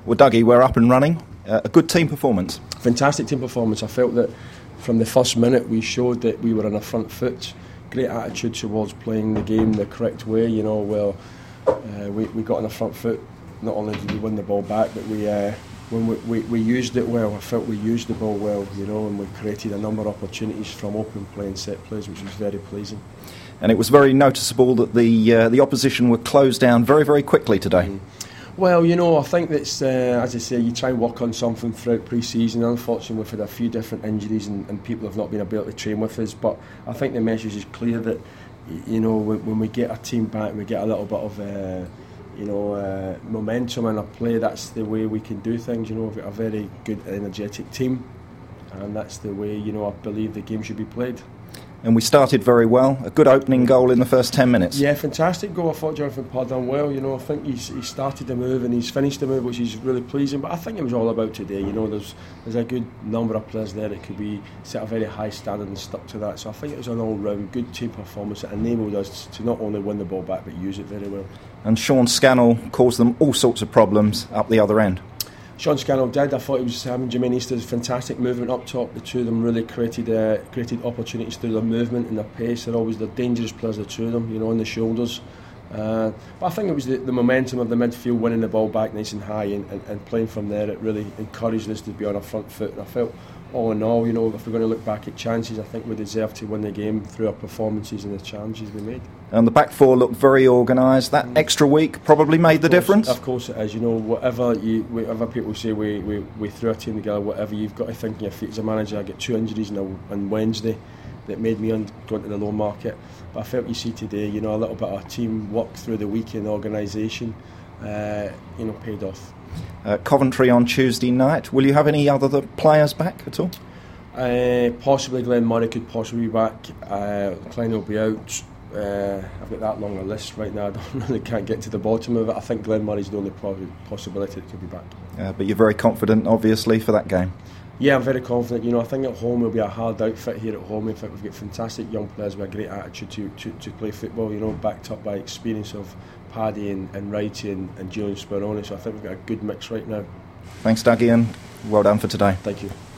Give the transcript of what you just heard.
Well, Dougie, we're up and running. A good team performance. Fantastic team performance. I felt that from the first minute we showed that we were on a front foot. Great attitude towards playing the game the correct way. We got on a front foot. Not only did we win the ball back, but we used it well. I felt we used the ball well, and we created a number of opportunities from open play and set plays, which was very pleasing. And it was very noticeable that the opposition were closed down very, very quickly today. Well, I think that's, as I say, you try and work on something throughout pre-season. Unfortunately, we've had a few different injuries and people have not been able to train with us. But I think the message is clear that, when we get our team back, we get a little bit of, momentum in our play. That's the way we can do things. We've got a very good, energetic team. And that's the way, I believe the game should be played. And we started very well. A good opening goal in the first 10 minutes. Yeah, fantastic goal. I thought Jonathan Parr done well. I think he started the move and he's finished the move, which is really pleasing. But I think it was all about today. There's a good number of players there that could be set a very high standard and stuck to that. So I think it was an all-round good team performance that enabled us to not only win the ball back but use it very well. And Sean Scannell caused them all sorts of problems up the other end. Sean Scannell did. I thought he was having Jermaine Easter's fantastic movement up top. The two of them really created opportunities through their movement and their pace. They're dangerous players, the two of them, on the shoulders. But I think it was the momentum of the midfield winning the ball back nice and high and playing from there. It really encouraged us to be on our front foot. And I felt, all in all, if we're going to look back at chances, I think we deserve to win the game through our performances and the challenges we made. And the back four looked very organised. That extra week probably made the difference. Of course it is. Whatever people say, we threw a team together. Whatever, you've got to think on your feet as a manager. I get 2 injuries on Wednesday that made me go into the loan market. But I felt you see today, a little bit of team work through the week in organisation, paid off. Coventry on Tuesday night. Will you have any other players back at all? Possibly Glenn Murray could possibly be back. Klein will be out. I've got that long a list right now. I can't get to the bottom of it. I think Glenn Murray's the only possibility that could be back. But you're very confident, obviously, for that game. Yeah, I'm very confident. I think at home will be a hard outfit here at home. In fact, we've got fantastic young players with a great attitude to play football. Backed up by experience of Paddy and Wrighty and Julian Speroni. So I think we've got a good mix right now. Thanks, Dougie, and well done for today. Thank you.